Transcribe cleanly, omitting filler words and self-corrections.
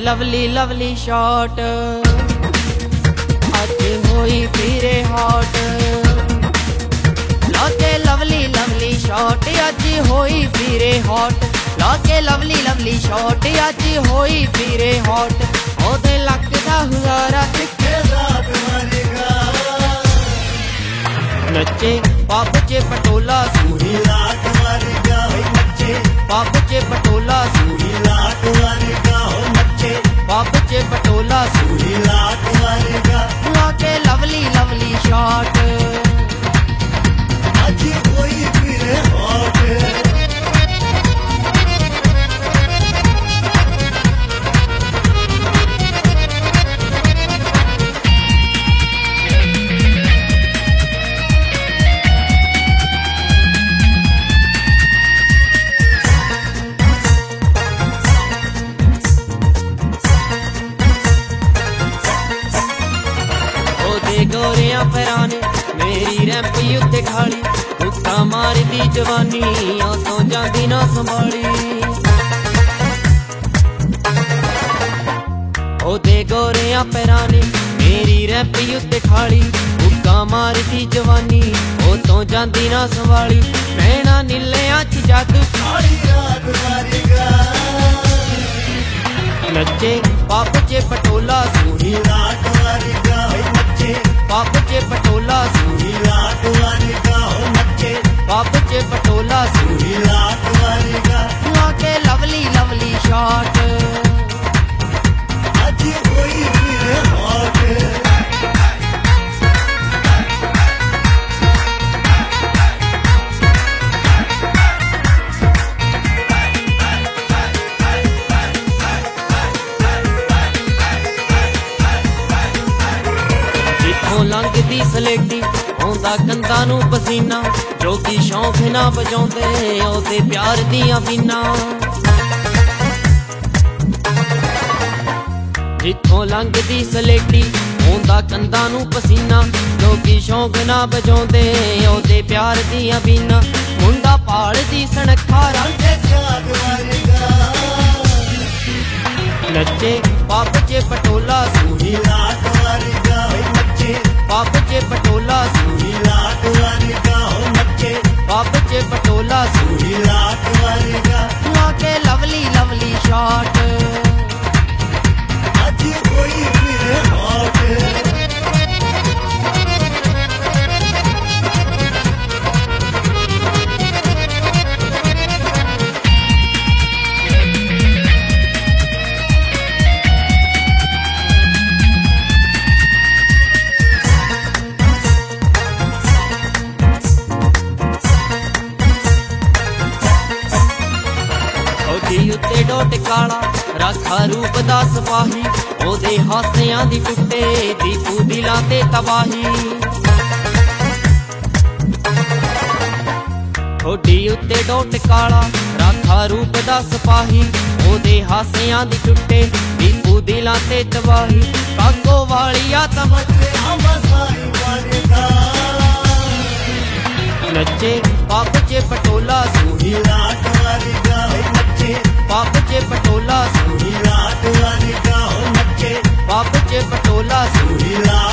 lovely lovely shot अज होई फिरे hot लाके लवली लवली शॉट अज होई फिरे हॉट लाके लवली लवली शॉट अज होई फिरे हॉट ओदे लक दा हुजारा नचे पब च पटोला पूरी रात वारेगा हो नचे पब च पटोला पूरी रात वारेगा हो नचे पब च पटोला पूरी रात वारेगा लाके लवली लवली शॉट आज कोई फिरे हॉट गोरिया पैराने मेरी रैंप उत्ते खाली हुक्का मारदी जवानी तो जाती ना संभाली ओदे गोरिया पैराने मेरी रैंप उत्ते खाली हुक्का मारदी जवानी तो जाती ना संभाली नैना नीलियां च जादू सारी रात वारेगा नचे पब च पटोला पूरी रात वारेगा हो नचे पब च पटोला पूरी रात वारेगा हो नचे पब च पटोला पूरी रात वारेगा लाके लवली लवली शॉट आज कोई फिरे हॉट लंघदी सलेटी आउंदा कंधां नूं पसीना जोगी शौक ना बजाउंदे ओदे प्यार दियां बीना जिथों लंघदी सलेटी आउंदा कंधां नूं पसीना जोगी शौक ना बजाउंदे ओदे प्यार दियां बीना मुंडा पालदी सनखा रंग जाग वारेगा नचे पब च पटोला पूरी रात वारेगा हो नचे पब च पटोला पूरी रात वारेगा हो नचे पब च पटोला पूरी रात वारेगा लाके लवली लवली शॉट आज कोई फिरे हॉट उत्ते डोट काला राखा रूप दा सपाही ओदे हासियां दी टुटे दीपू दिलां ते तबाही ठोडी उत्ते डोट काला राखा रूप दा सपाही ओदे हासियां दी टुटे दीपू दिलां ते तबाही कागो वालिया तमचे सारी वारेगा नचे पब च पटोला पूरी रात वारेगा हो नचे पब च पटोला पूरी रात वारेगा हो नचे पब च पटोला पूरी रात